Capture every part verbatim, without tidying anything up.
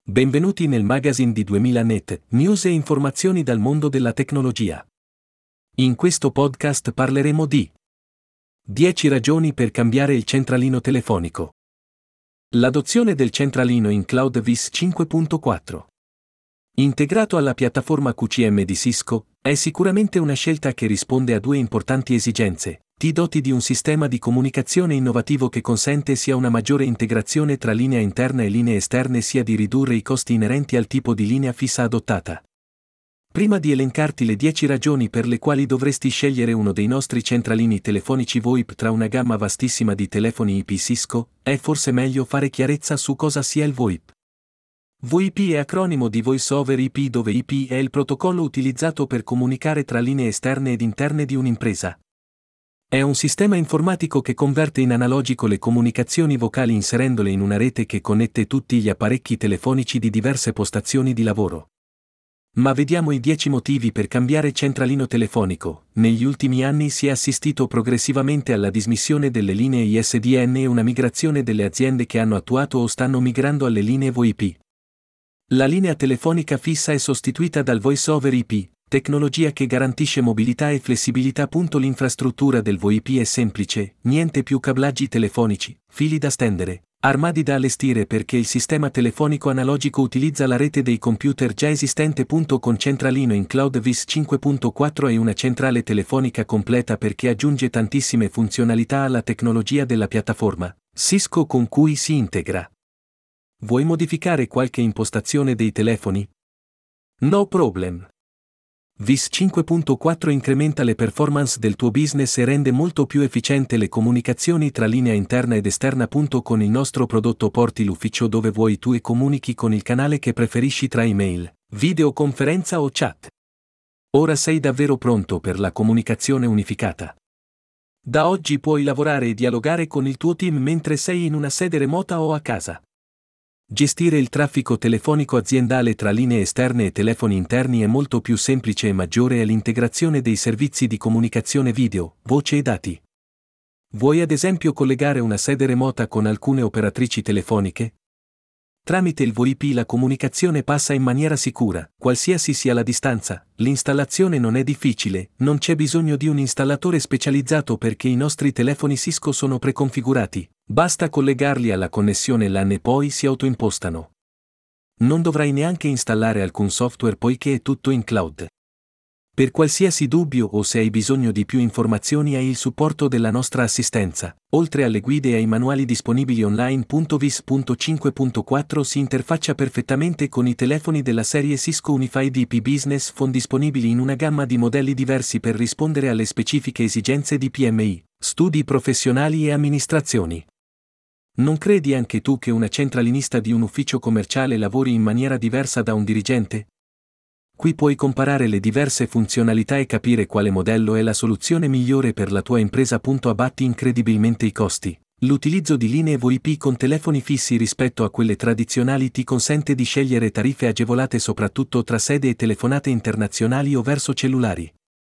Benvenuti nel magazine di duemila Net, news e informazioni dal mondo della tecnologia. In questo podcast parleremo di dieci ragioni per cambiare il centralino telefonico. L'adozione del centralino in Cloud V I S cinque punto quattro. Integrato alla piattaforma Q C M di Cisco, è sicuramente una scelta che risponde a due importanti esigenze: ti doti di un sistema di comunicazione innovativo che consente sia una maggiore integrazione tra linea interna e linee esterne sia di ridurre i costi inerenti al tipo di linea fissa adottata. Prima di elencarti le dieci ragioni per le quali dovresti scegliere uno dei nostri centralini telefonici VoIP tra una gamma vastissima di telefoni I P Cisco, è forse meglio fare chiarezza su cosa sia il VoIP. VoIP è acronimo di Voice over I P, dove I P è il protocollo utilizzato per comunicare tra linee esterne ed interne di un'impresa. È un sistema informatico che converte in analogico le comunicazioni vocali inserendole in una rete che connette tutti gli apparecchi telefonici di diverse postazioni di lavoro. Ma vediamo i dieci motivi per cambiare centralino telefonico. Negli ultimi anni si è assistito progressivamente alla dismissione delle linee I S D N e una migrazione delle aziende che hanno attuato o stanno migrando alle linee VoIP. La linea telefonica fissa è sostituita dal Voice over I P, tecnologia che garantisce mobilità e flessibilità. L'infrastruttura del VoIP è semplice, niente più cablaggi telefonici, fili da stendere, armadi da allestire perché il sistema telefonico analogico utilizza la rete dei computer già esistente. Con centralino in Cloud V I S cinque punto quattro è una centrale telefonica completa perché aggiunge tantissime funzionalità alla tecnologia della piattaforma Cisco con cui si integra. Vuoi modificare qualche impostazione dei telefoni? No problem. V I S cinque punto quattro incrementa le performance del tuo business e rende molto più efficiente le comunicazioni tra linea interna ed esterna. Con il nostro prodotto porti l'ufficio dove vuoi tu e comunichi con il canale che preferisci tra email, videoconferenza o chat. Ora sei davvero pronto per la comunicazione unificata. Da oggi puoi lavorare e dialogare con il tuo team mentre sei in una sede remota o a casa. Gestire il traffico telefonico aziendale tra linee esterne e telefoni interni è molto più semplice e maggiore è l'integrazione dei servizi di comunicazione video, voce e dati. Vuoi ad esempio collegare una sede remota con alcune operatrici telefoniche? Tramite il VoIP la comunicazione passa in maniera sicura, qualsiasi sia la distanza, l'installazione non è difficile, non c'è bisogno di un installatore specializzato perché i nostri telefoni Cisco sono preconfigurati, basta collegarli alla connessione LAN e poi si autoimpostano. Non dovrai neanche installare alcun software poiché è tutto in cloud. Per qualsiasi dubbio o se hai bisogno di più informazioni hai il supporto della nostra assistenza, oltre alle guide e ai manuali disponibili online. V I S cinque punto quattro si interfaccia perfettamente con i telefoni della serie Cisco Unified I P Business Phone disponibili in una gamma di modelli diversi per rispondere alle specifiche esigenze di P M I, studi professionali e amministrazioni. Non credi anche tu che una centralinista di un ufficio commerciale lavori in maniera diversa da un dirigente? Qui puoi comparare le diverse funzionalità e capire quale modello è la soluzione migliore per la tua impresa. Abbatti incredibilmente i costi. L'utilizzo di linee VoIP con telefoni fissi rispetto a quelle tradizionali ti consente di scegliere tariffe agevolate soprattutto tra sede e telefonate internazionali o verso cellulari.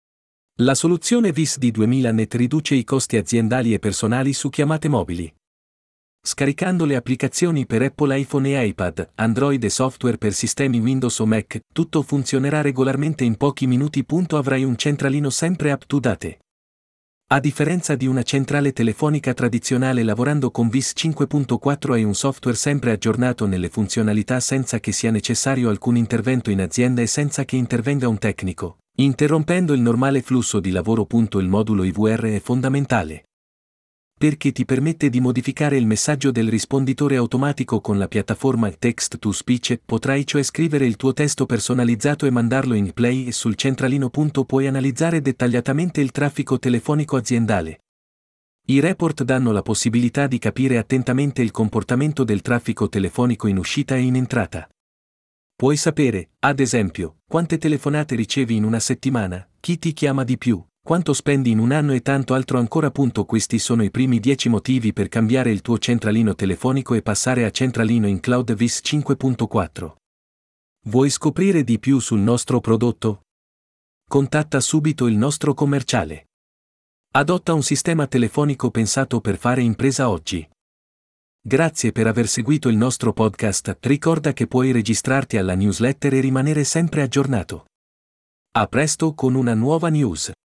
La soluzione V I S di duemila Net riduce i costi aziendali e personali su chiamate mobili. Scaricando le applicazioni per Apple iPhone e iPad, Android e software per sistemi Windows o Mac, tutto funzionerà regolarmente in pochi minuti. Avrai un centralino sempre up to date. A differenza di una centrale telefonica tradizionale, lavorando con V I S cinque punto quattro hai un software sempre aggiornato nelle funzionalità senza che sia necessario alcun intervento in azienda e senza che intervenga un tecnico, interrompendo il normale flusso di lavoro. Il modulo I V R è fondamentale perché ti permette di modificare il messaggio del risponditore automatico con la piattaforma Text to Speech. Potrai cioè scrivere il tuo testo personalizzato e mandarlo in play e sul centralino. Puoi analizzare dettagliatamente il traffico telefonico aziendale. I report danno la possibilità di capire attentamente il comportamento del traffico telefonico in uscita e in entrata. Puoi sapere, ad esempio, quante telefonate ricevi in una settimana, chi ti chiama di più, quanto spendi in un anno e tanto altro ancora. Questi sono i primi dieci motivi per cambiare il tuo centralino telefonico e passare a centralino in Cloud V I S cinque punto quattro. Vuoi scoprire di più sul nostro prodotto? Contatta subito il nostro commerciale. Adotta un sistema telefonico pensato per fare impresa oggi. Grazie per aver seguito il nostro podcast. Ricorda che puoi registrarti alla newsletter e rimanere sempre aggiornato. A presto con una nuova news.